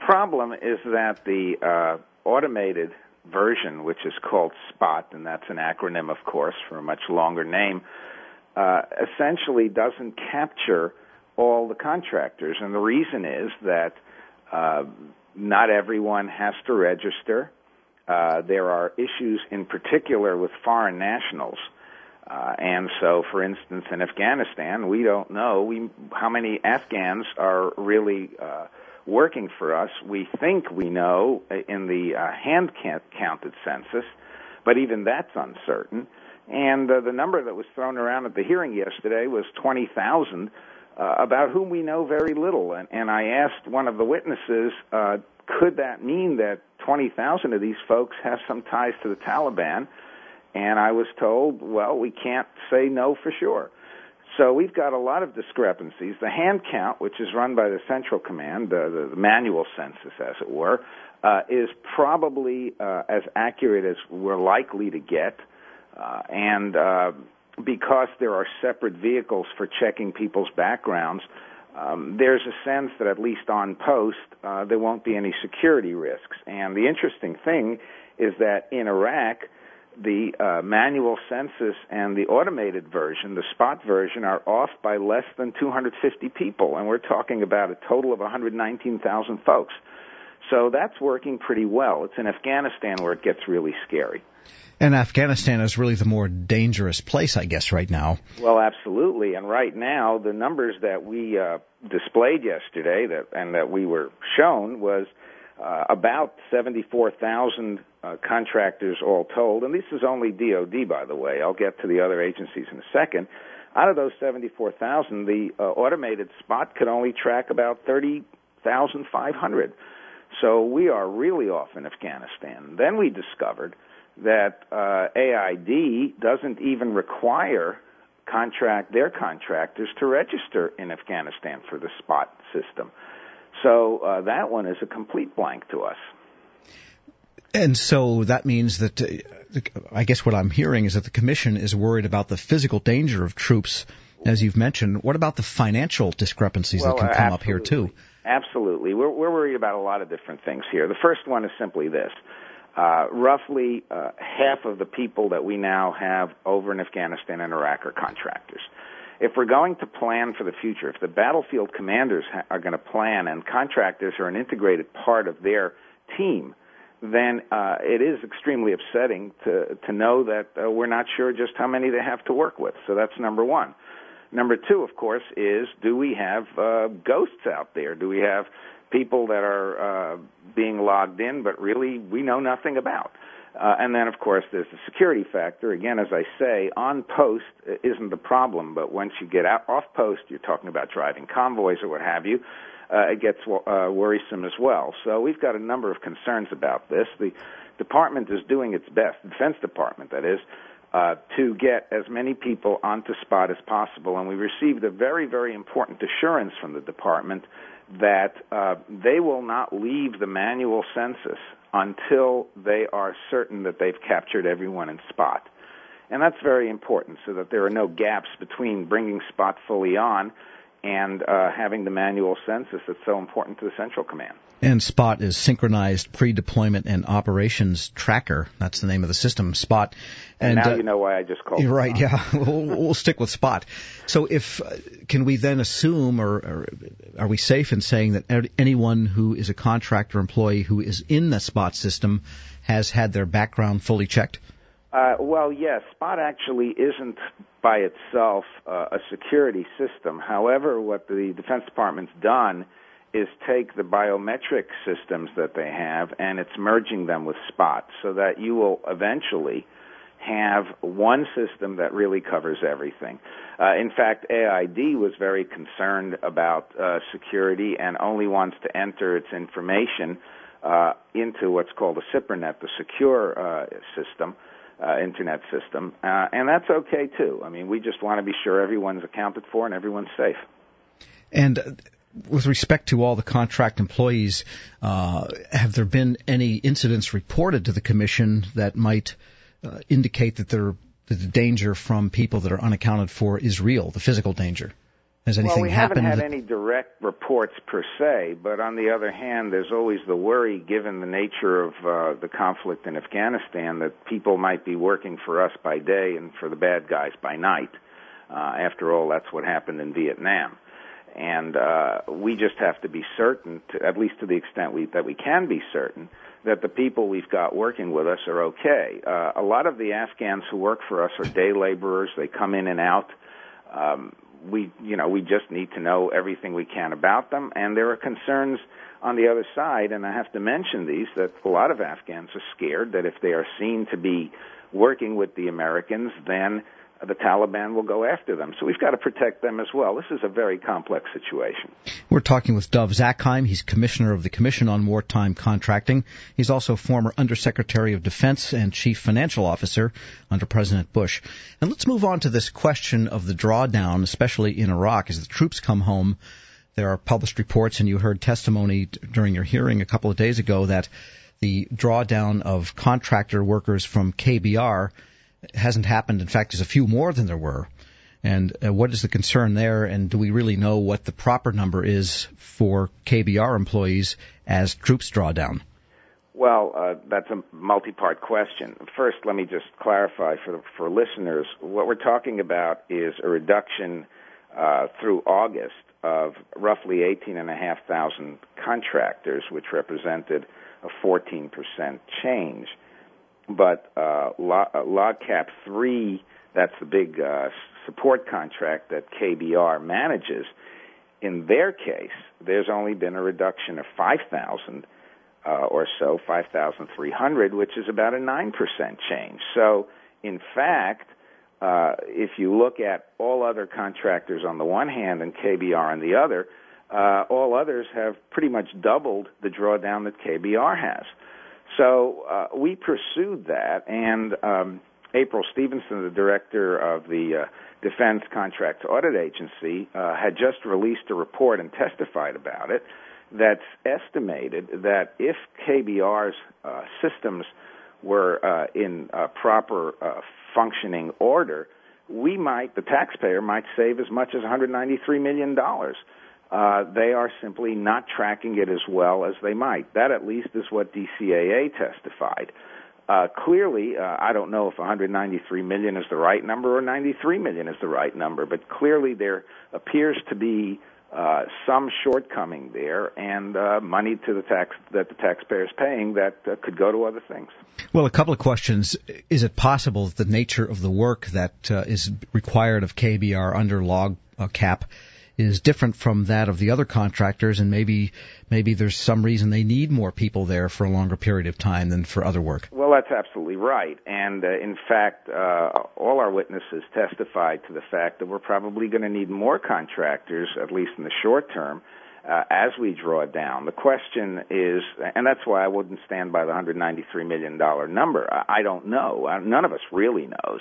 problem is that the automated version, which is called SPOT, and that's an acronym, of course, for a much longer name, essentially doesn't capture all the contractors. And the reason is that not everyone has to register. There are issues in particular with foreign nationals. And so, for instance, in Afghanistan, we don't know how many Afghans are really working for us. We think we know in the hand-counted census, but even that's uncertain. And the number that was thrown around at the hearing yesterday was 20,000, about whom we know very little. And I asked one of the witnesses, could that mean that 20,000 of these folks have some ties to the Taliban? And I was told, well, we can't say no for sure. So we've got a lot of discrepancies. The hand count, which is run by the Central Command, the manual census, as it were, is probably as accurate as we're likely to get. And because there are separate vehicles for checking people's backgrounds, there's a sense that at least on post, there won't be any security risks. And the interesting thing is that in Iraq, the manual census and the automated version, the SPOT version, are off by less than 250 people, and we're talking about a total of 119,000 folks. So that's working pretty well. It's in Afghanistan where it gets really scary. And Afghanistan is really the more dangerous place, I guess, right now. Well, absolutely. And right now, the numbers that we displayed yesterday that we were shown was about 74,000 contractors all told. And this is only DOD, by the way. I'll get to the other agencies in a second. Out of those 74,000, the automated SPOT could only track about 30,500. So we are really off in Afghanistan. Then we discovered that AID doesn't even require their contractors to register in Afghanistan for the SPOT system. So that one is a complete blank to us. And so that means that, I guess what I'm hearing is that the Commission is worried about the physical danger of troops, as you've mentioned. What about the financial discrepancies that can come up here, too? Absolutely. We're worried about a lot of different things here. The first one is simply this. Roughly half of the people that we now have over in Afghanistan and Iraq are contractors. If we're going to plan for the future, if the battlefield commanders are going to plan and contractors are an integrated part of their team, then it is extremely upsetting to know that we're not sure just how many they have to work with. So that's number one. Number two, of course, is do we have ghosts out there? Do we have people that are being logged in but really we know nothing about? And then, of course, there's the security factor. Again, as I say, on post isn't the problem, but once you get out off post, you're talking about driving convoys or what have you, it gets worrisome as well. So we've got a number of concerns about this. The department is doing its best, the Defense Department, that is, to get as many people onto SPOT as possible. And we received a very, very important assurance from the department that they will not leave the manual census until they are certain that they've captured everyone in SPOT. And that's very important so that there are no gaps between bringing SPOT fully on and having the manual census that's so important to the Central Command. And SPOT is Synchronized Pre-Deployment and Operations Tracker. That's the name of the system, SPOT. And now you know why I just called it. Right, yeah. We'll stick with SPOT. So can we then assume, or are we safe in saying that anyone who is a contractor employee who is in the SPOT system has had their background fully checked? Well, yes. SPOT actually isn't by itself a security system. However, what the Defense Department's done is take the biometric systems that they have and it's merging them with SPOT so that you will eventually have one system that really covers everything. In fact, AID was very concerned about security and only wants to enter its information into what's called a SIPRNet, the secure system, internet system, and that's okay too. I mean, we just want to be sure everyone's accounted for and everyone's safe. And with respect to all the contract employees, have there been any incidents reported to the Commission that might indicate that the danger from people that are unaccounted for is real, the physical danger? Has anything happened? Well, we haven't had any direct reports per se, but on the other hand, there's always the worry, given the nature of the conflict in Afghanistan, that people might be working for us by day and for the bad guys by night. After all, that's what happened in Vietnam. And we just have to be certain, at least to the extent that we can be certain, that the people we've got working with us are okay. A lot of the Afghans who work for us are day laborers. They come in and out. We just need to know everything we can about them. And there are concerns on the other side, and I have to mention these, that a lot of Afghans are scared that if they are seen to be working with the Americans, then the Taliban will go after them. So we've got to protect them as well. This is a very complex situation. We're talking with Dov Zakheim. He's commissioner of the Commission on Wartime Contracting. He's also former Undersecretary of Defense and Chief Financial Officer under President Bush. And let's move on to this question of the drawdown, especially in Iraq. As the troops come home, there are published reports, and you heard testimony during your hearing a couple of days ago, that the drawdown of contractor workers from KBR hasn't happened. In fact, there's a few more than there were. And what is the concern there, and do we really know what the proper number is for KBR employees as troops draw down? Well, that's a multi-part question. First, let me just clarify for listeners. What we're talking about is a reduction through August of roughly 18,500 contractors, which represented a 14% change. But LOGCAP 3, that's the big support contract that KBR manages, in their case, there's only been a reduction of 5,000 or so, 5,300, which is about a 9% change. So, in fact, if you look at all other contractors on the one hand and KBR on the other, all others have pretty much doubled the drawdown that KBR has. So we pursued that, and April Stevenson, the director of the Defense Contract Audit Agency, had just released a report and testified about it that's estimated that if KBR's systems were in proper functioning order, the taxpayer might save as much as $193 million. They are simply not tracking it as well as they might. That, at least, is what DCAA testified. Clearly, I don't know if $193 million is the right number or $93 million is the right number, but clearly there appears to be some shortcoming there, and money that the taxpayer is paying that could go to other things. Well, a couple of questions. Is it possible that the nature of the work that is required of KBR under LOGCAP is different from that of the other contractors, and maybe there's some reason they need more people there for a longer period of time than for other work? Well, that's absolutely right. And in fact, all our witnesses testified to the fact that we're probably going to need more contractors, at least in the short term, as we draw down. The question is, and that's why I wouldn't stand by the $193 million number. I don't know. None of us really knows.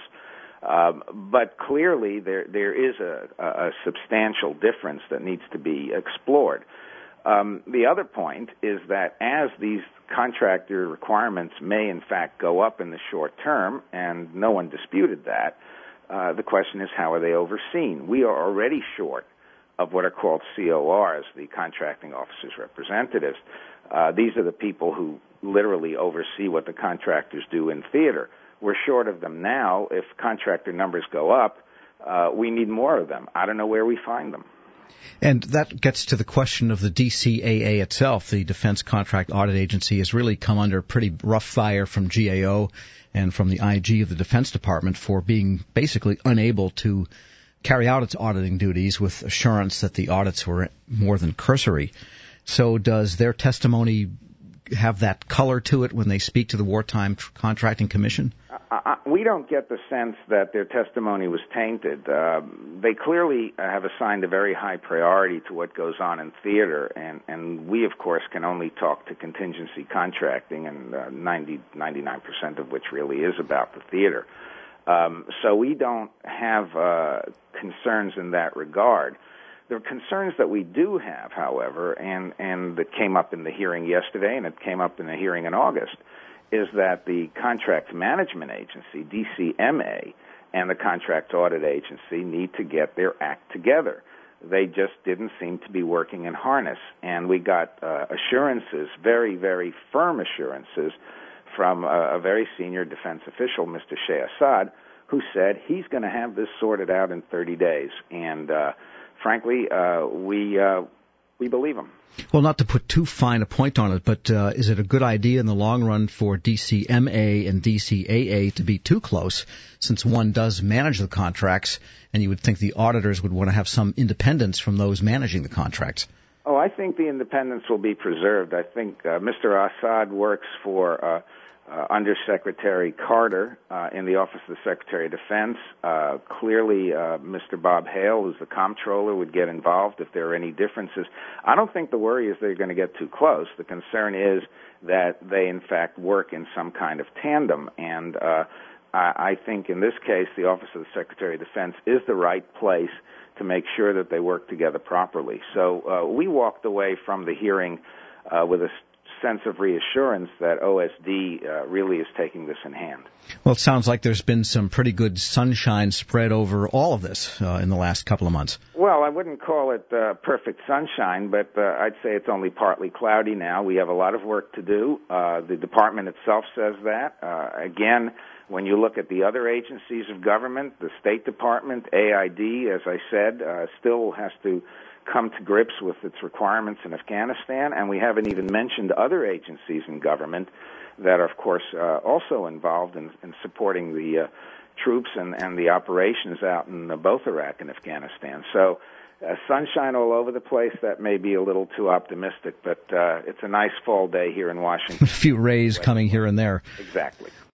But clearly there is a substantial difference that needs to be explored. The other point is that as these contractor requirements may in fact go up in the short term, and no one disputed that, the question is, how are they overseen? We are already short of what are called CORs, the contracting officers' representatives. These are the people who literally oversee what the contractors do in theater. We're short of them now. If contractor numbers go up, we need more of them. I don't know where we find them. And that gets to the question of the DCAA itself. The Defense Contract Audit Agency has really come under pretty rough fire from GAO and from the IG of the Defense Department for being basically unable to carry out its auditing duties with assurance that the audits were more than cursory. So does their testimony have that color to it when they speak to the Wartime Contracting Commission? We don't get the sense that their testimony was tainted. They clearly have assigned a very high priority to what goes on in theater, and we, of course, can only talk to contingency contracting, and 99% of which really is about the theater. So we don't have concerns in that regard. The concerns that we do have, however, and that came up in the hearing yesterday and it came up in the hearing in August, is that the Contract Management Agency, DCMA, and the Contract Audit Agency need to get their act together. they just didn't seem to be working in harness. And we got assurances, very, very firm assurances, from a very senior defense official, Mr. Sheh Assad, who said he's going to have this sorted out in 30 days. And frankly, we believe him. Well, not to put too fine a point on it, but is it a good idea in the long run for DCMA and DCAA to be too close, since one does manage the contracts, and you would think the auditors would want to have some independence from those managing the contracts? Oh, I think the independence will be preserved. I think Mr. Assad works for Undersecretary Carter in the Office of the Secretary of Defense. Clearly, Mr. Bob Hale, who's the comptroller, would get involved if there are any differences. I don't think the worry is they're going to get too close. The concern is that they, in fact, work in some kind of tandem. And I think in this case, the Office of the Secretary of Defense is the right place to make sure that they work together properly. So we walked away from the hearing with a sense of reassurance that OSD really is taking this in hand. Well, it sounds like there's been some pretty good sunshine spread over all of this in the last couple of months. Well, I wouldn't call it perfect sunshine, but I'd say it's only partly cloudy now. We have a lot of work to do. The department itself says that. Again, when you look at the other agencies of government, the State Department, AID, as I said, still has to come to grips with its requirements in Afghanistan, and we haven't even mentioned other agencies in government that are, of course, also involved in supporting the troops and the operations out in both Iraq and Afghanistan. So sunshine all over the place, that may be a little too optimistic, but it's a nice fall day here in Washington. A few rays coming here and there. Exactly.